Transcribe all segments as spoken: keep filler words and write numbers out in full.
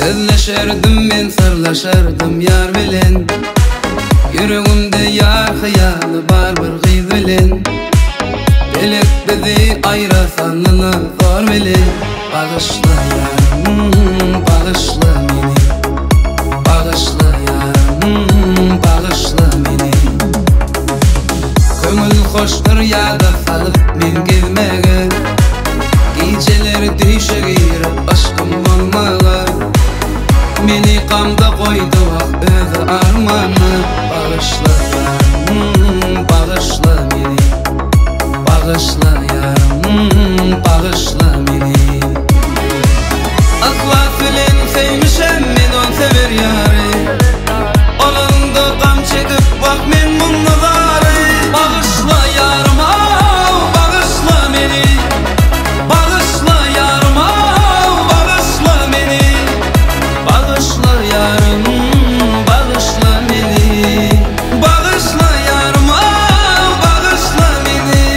Sözleşerdim men, sırlaşardım yar bilen. Yüreğimde yar hayalı bar bir kız bilen. Gelip bizi ayrasanını zor bilen. Bağışla yarım, bağışla beni. Bağışla yarım, bağışla beni. Köngül hoştur yada salıp men gezmege. Geceleri düşe girip aşkım olmağa. Meni kamda koydu vak özü armanı. Bağışla yarım, bağışla beni. Bağışla yarım, bağışla beni. Akla filen sevmişem men on sever yari. Olanda kam çekip bak men munnazari. Bağışla yarım, bağışla beni. Bağışla yarım, bağışla beni. Bağışla yarım, bağışla beni. Bağışla yarım, bağışla beni.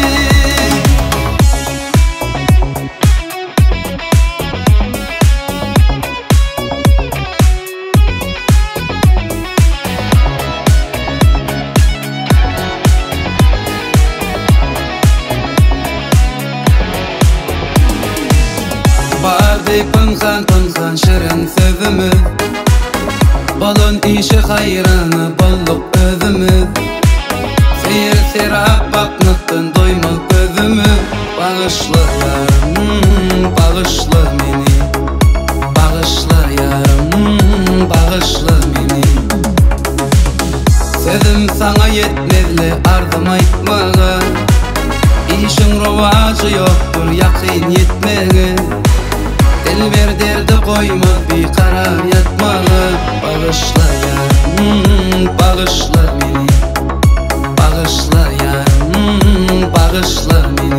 Bardi pınhan pınhan şirin sözümüz. Balon işi hayranı bolluk özümüz. Seyir serap bakmaktan doymaz gözümüz. Bağışla yarım, bağışla beni. Bağışla yarım, bağışla beni. Sözüm sana yetmezli ardım aytmağa. İşin rovacı yoktur yakin yetmege. Dilber derdi koymaz bir karar yatmağa. Bağışla yarım, bağışla beni. Bağışla yarım, bağışla beni.